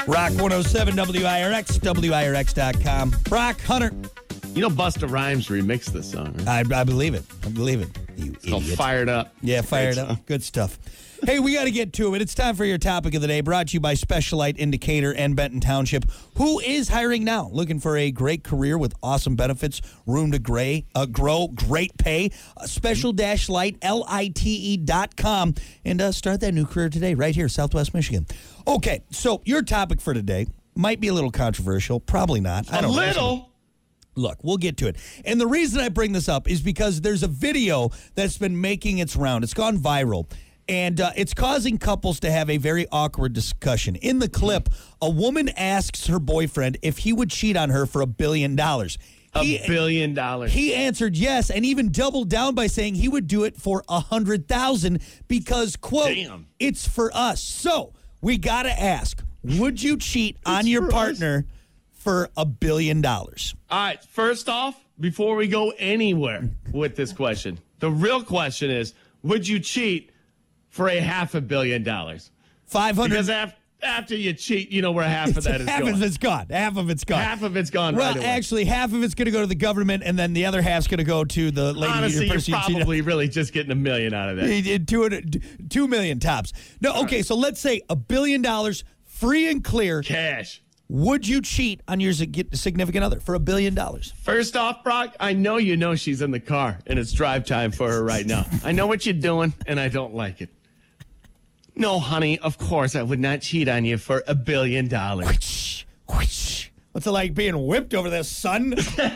Rock 107 WIRX, WIRX.com. Brock Hunter. You know Busta Rhymes remixed this song, right? I believe it. I believe it. You It's called idiot. Fired Up. Yeah, fired up. Good stuff. Hey, we got to get to it. It's time for your topic of the day, brought to you by Special Light Indicator and Benton Township, who is hiring now, looking for a great career with awesome benefits, room to grow, great pay. Special-Light, LITE.com, and start that new career today, right here, Southwest Michigan. Okay, so your topic for today might be a little controversial. Probably not. I don't know. A little. Look, we'll get to it. And the reason I bring this up is because there's a video that's been making its round. It's gone viral. And it's causing couples to have a very awkward discussion. In the clip, a woman asks her boyfriend if he would cheat on her for $1 billion. $1 billion. He answered yes, and even doubled down by saying he would do it for $100,000 because, quote, Damn. it's for us. So we got to ask, would you cheat on your partner for $1 billion? All right, first off, before we go anywhere with this question, the real question is, would you cheat for $500 million? 500. Because after you cheat, you know where half of that is half going. of it's gone. Half of it's gone. Half of it's gone Well, right away. actually, half of it's going to go to the government, and then the other half's going to go to the lady. Honestly, you're person you cheated on. probably really just getting $1 million out of that. He did $2 million tops. No, okay, so let's say $1 billion, free and clear. Cash. Would you cheat on your significant other for $1 billion? First off, Brock, I know she's in the car, and it's drive time for her right now. I know what you're doing, and I don't like it. No, honey, of course I would not cheat on you for $1 billion. Whoosh, whoosh. What's it like being whipped over this, son?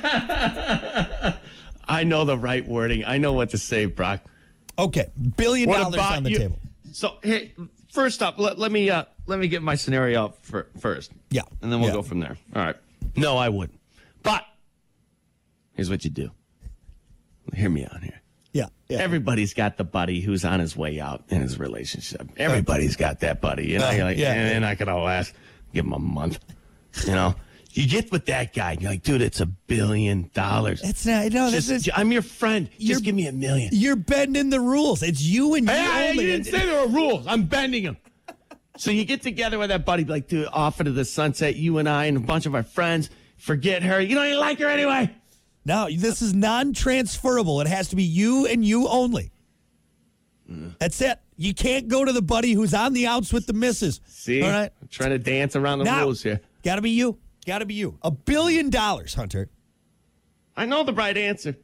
I know the right wording. I know what to say, Brock. Okay, $1 billion What about on the you? table. So, hey, first up, let me get my scenario up first. Yeah. And then we'll Yeah. go from there. All right. No, I wouldn't. But here's what you do. Hear me out here. Yeah. Everybody's got the buddy who's on his way out in his relationship. Everybody's got that buddy. You know, you're like, and I could all ask, give him a month. You know, you get with that guy. And you're like, dude, it's $1 billion. It's not. No, I'm your friend. Just give me $1 million. You're bending the rules. It's you and you Hey, only. you didn't say there were rules. I'm bending them. So you get together with that buddy, like, dude, off into the sunset, you and I and a bunch of our friends. Forget her. You don't even like her anyway. No, this is non-transferable. It has to be you and you only. That's it. You can't go to the buddy who's on the outs with the missus. See? All right. I'm trying to dance around the rules here. Got to be you. Got to be you. $1 billion, Hunter. I know the right answer.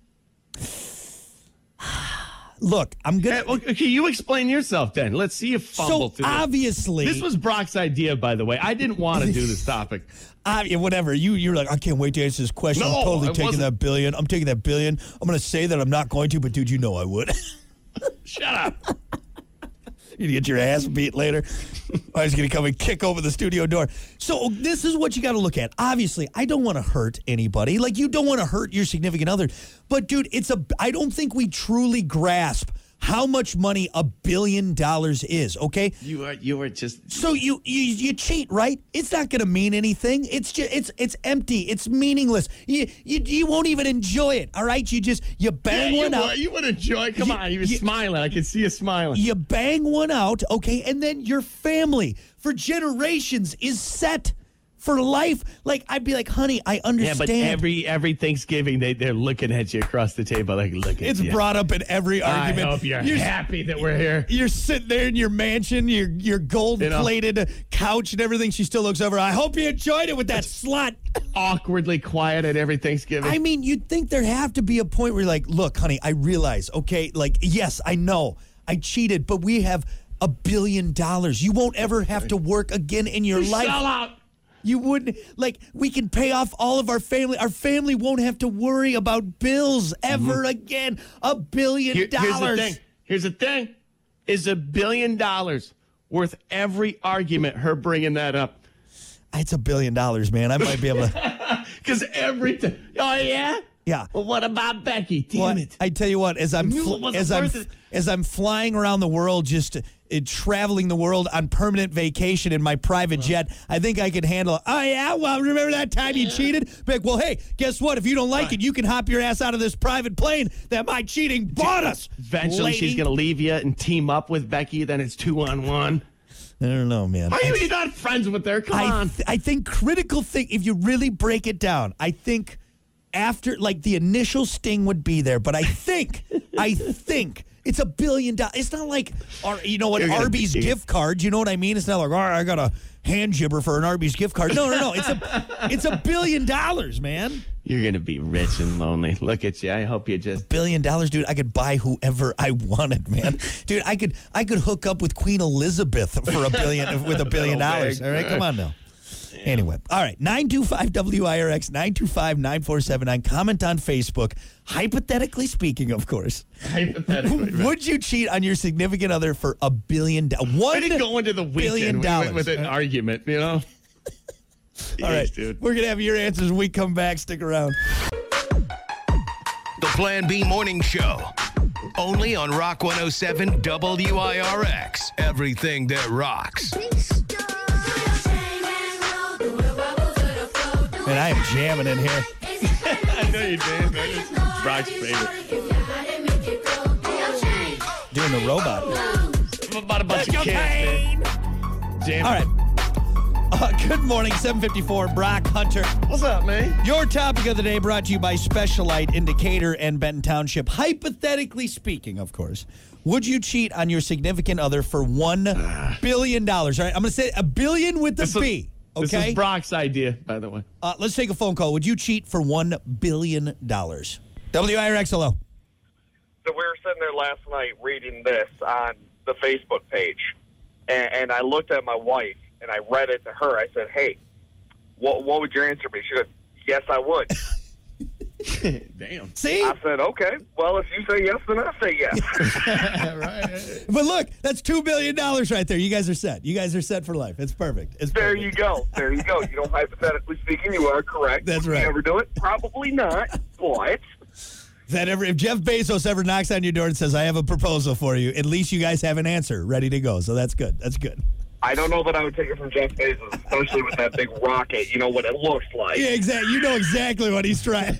Look, I'm going Hey, okay, you explain yourself then. Let's see you fumble So through this. obviously. This was Brock's idea, by the way. I didn't want to do this topic. Whatever. You're like, I can't wait to answer this question. No, I'm totally I taking wasn't. that $1 billion. I'm taking that $1 billion. I'm going to say that I'm not going to, but dude, you know I would. Shut up. You get your ass beat later. I was going to come and kick over the studio door. So this is what you got to look at. Obviously, I don't want to hurt anybody. Like, you don't want to hurt your significant other. But, dude, I don't think we truly grasp how much money $1 billion is, okay? You were just... So you cheat, right? It's not going to mean anything. It's just it's empty. It's meaningless. You won't even enjoy it, all right? You bang one out. You would enjoy. Come on, you were smiling. I can see you smiling. You bang one out, okay, and then your family for generations is set for life. Like, I'd be like, honey, I understand. Yeah, but every Thanksgiving they're looking at you across the table like, look at It's you. brought up in every argument. I hope you're happy that we're here. You're sitting there in your mansion, your gold-plated couch and everything. She still looks over. I hope you enjoyed it with that slut. Awkwardly quiet at every Thanksgiving. I mean, you'd think there'd have to be a point where you're like, look, honey, I realize, okay, like, yes, I know I cheated, but we have $1 billion. You won't ever have to work again in your life. Sell out. You wouldn't, like, we can pay off all of our family. Our family won't have to worry about bills ever again. $1 billion. Here's the thing. Is $1 billion worth every argument her bringing that up? It's $1 billion, man. I might be able to. Because every time. Oh, yeah? Yeah. Well, what about Becky? Damn it. I tell you what, as I'm flying around the world, just traveling the world on permanent vacation in my private jet, I think I can handle it. Oh, yeah? Well, remember that time you cheated? Be like, well, hey, guess what? If you don't like it, you can hop your ass out of this private plane that my cheating bought us. Eventually, lady. she's going to leave you and team up with Becky. Then it's 2-on-1. I don't know, man. Why are you not friends with her? Come on. I think critical thing, if you really break it down, I think after, like, the initial sting would be there, but I think it's $1 billion. It's not like, an Arby's gift card. You know what I mean? It's not like, I got a hand jibber for an Arby's gift card. No. It's $1 billion, man. You're going to be rich and lonely. Look at you. I hope you just... $1 billion, dude. I could buy whoever I wanted, man. Dude, I could hook up with Queen Elizabeth for $1 billion with $1 billion. All right, come on now. Yeah. Anyway, all right, 925-WIRX, 925-9479. Comment on Facebook. Hypothetically speaking, of course. Hypothetically. Would you cheat on your significant other for $1 billion? I didn't go into the weekend with an argument, you know? All right, dude. We're going to have your answers when we come back. Stick around. The Plan B Morning Show. Only on Rock 107 WIRX. Everything that rocks. Man, I am jamming in here. I know you did. It's Brock's favorite. Doing the robot. I'm about a bunch of kids. Jamming. All right. Good morning, 754, Brock Hunter. What's up, man? Your topic of the day brought to you by Specialite in Decatur and Benton Township. Hypothetically speaking, of course, would you cheat on your significant other for $1 billion? All right, I'm going to say $1 billion with the B. Okay? This is Brock's idea, by the way. Let's take a phone call. Would you cheat for $1 billion? WIRX, hello. So we were sitting there last night reading this on the Facebook page, and I looked at my wife, and I read it to her. I said, hey, what would your answer be? She said, yes, I would. Damn. See? I said, okay. Well, if you say yes, then I say yes. Right. But look, that's $2 billion right there. You guys are set. You guys are set for life. It's perfect. It's there perfect. You go. There you go. You know, hypothetically speaking, you are correct. That's Would right. you ever do it? Probably not, but... If Jeff Bezos ever knocks on your door and says, I have a proposal for you, at least you guys have an answer ready to go. So that's good. That's good. I don't know that I would take it from Jeff Bezos, especially with that big rocket. You know what it looks like. Yeah, exactly. You know exactly what he's trying.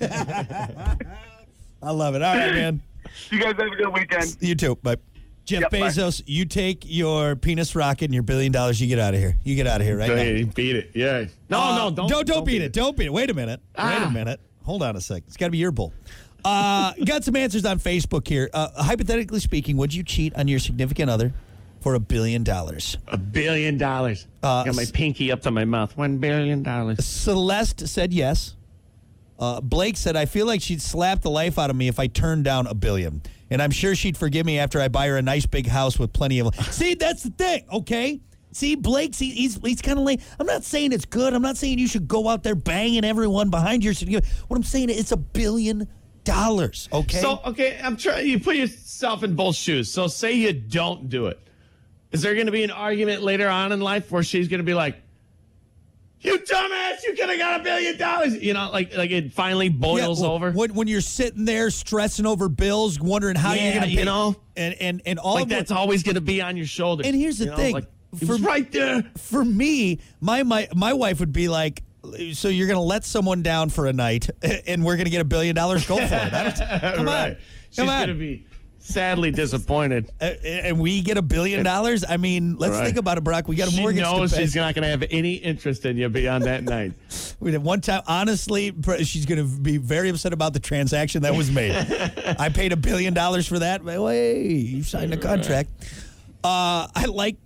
I love it. All right, man. You guys have a good weekend. You too. Bye. Jeff Bezos, you take your penis rocket and your $1 billion. You get out of here. You get out of here right now. Beat it. Yeah. No, don't beat it. Don't beat it. Wait a minute. Wait a minute. Hold on a sec. It's got to be your bull. Got some answers on Facebook here. Hypothetically speaking, would you cheat on your significant other for $1 billion? $1 billion. Got my pinky up to my mouth. $1 billion. Celeste said yes. Blake said, I feel like she'd slap the life out of me if I turned down $1 billion. And I'm sure she'd forgive me after I buy her a nice big house with plenty of... See, that's the thing, okay? See, Blake, he's kind of late. I'm not saying it's good. I'm not saying you should go out there banging everyone behind your... What I'm saying is it's $1 billion, okay? So, I'm trying... You put yourself in both shoes. So say you don't do it. Is there going to be an argument later on in life where she's going to be like, you dumbass, you could have got $1 billion. You know, like it finally boils over. When you're sitting there stressing over bills, wondering how you're going to pay. You know, and all like of that's always going to be on your shoulders. And here's the thing. Right there. For me, my wife would be like, so you're going to let someone down for a night and we're going to get $1 billion? Go for it. Come on. She's going to be sadly disappointed. And we get $1 billion? I mean, let's think about it, Brock. We got a mortgage to pay. She knows she's not going to have any interest in you beyond that night. We had one time, honestly, she's going to be very upset about the transaction that was made. I paid $1 billion for that. Well, hey, you signed a contract. I like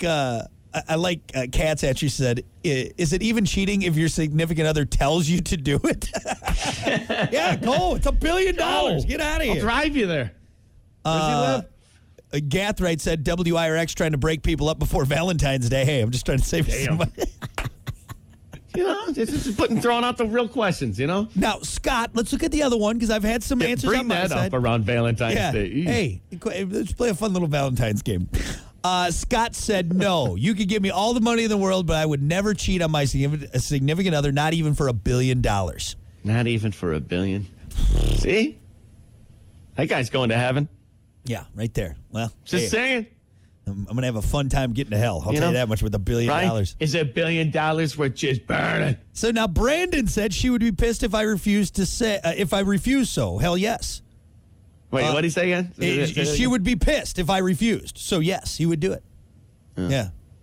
Katz actually said, is it even cheating if your significant other tells you to do it? Yeah, go. It's $1 billion. Get out of here. I'll drive you there. Where does he live? Gathright said WIRX trying to break people up before Valentine's Day. Hey, I'm just trying to save some money. You know, just throwing out the real questions, you know? Now, Scott, let's look at the other one because I've had some answers on my side. Bring that up around Valentine's Day. Hey, let's play a fun little Valentine's game. Scott said, no, you could give me all the money in the world, but I would never cheat on my significant other, not even for $1 billion. Not even for $1 billion. See? That guy's going to heaven. Yeah, right there. Well, just saying. I'm going to have a fun time getting to hell. I'll tell you that much with $1 billion. Right? Is $1 billion worth just burning? So now Brandon said she would be pissed if I refused to say, if I refused so. Hell yes. Wait, what did he say again? She would be pissed if I refused. So yes, he would do it. Yeah.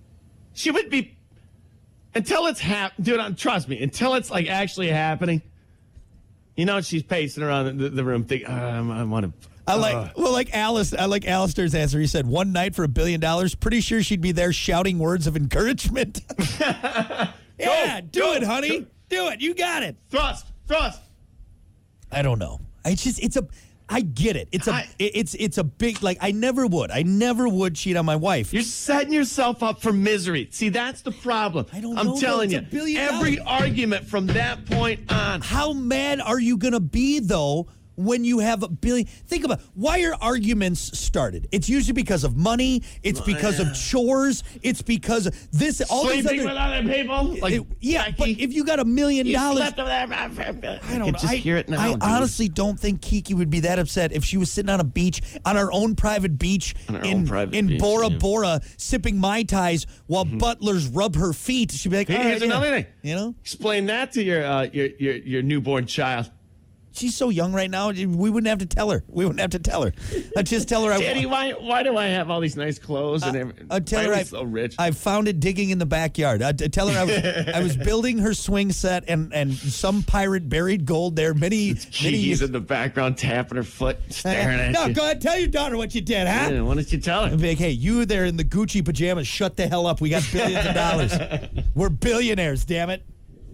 She would be until it's dude. Trust me, until it's like actually happening. You know, she's pacing around the room, thinking, "I want to." I like Alistair's answer. He said, "One night for $1 billion. Pretty sure she'd be there shouting words of encouragement." Yeah, do it, honey. Do it. You got it. Thrust. I don't know. I get it. It's a big, like, I never would cheat on my wife. You're setting yourself up for misery. See, that's the problem. I'm telling you, every argument from that point on. How mad are you going to be, though, when you have $1 billion? Think about why are arguments started. It's usually because of money. It's because of chores. It's because of this. All Sleeping these with other people. Like, but if you got $1 million, I don't just hear it now. I honestly don't think Kiki would be that upset if she was sitting on a beach, on our own private beach in Bora Bora, sipping Mai Tais while butlers rub her feet. She'd be like, here's another thing. You know, explain that to your newborn child. She's so young right now. We wouldn't have to tell her. I'd just tell her. Daddy, why do I have all these nice clothes and everything? I'd tell her I'm so rich. I found it digging in the backyard. I'd tell her I was building her swing set and some pirate buried gold there. Many Kiki's in the background tapping her foot, staring at you. No, go ahead, tell your daughter what you did, huh? Yeah, why don't you tell her? I'd be like, hey, you there in the Gucci pajamas, shut the hell up. We got billions of dollars. We're billionaires, damn it.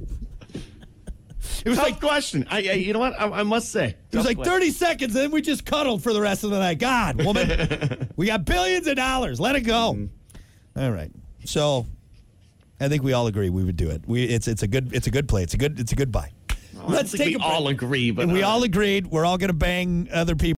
It was like question. You know what? I must say. It was like 30 seconds, and then we just cuddled for the rest of the night. God, woman, we got billions of dollars. Let it go. All right. So, I think we all agree we would do it. It's a good play. It's a good buy. Well, let's take. We all agree, but we all agreed we're all going to bang other people.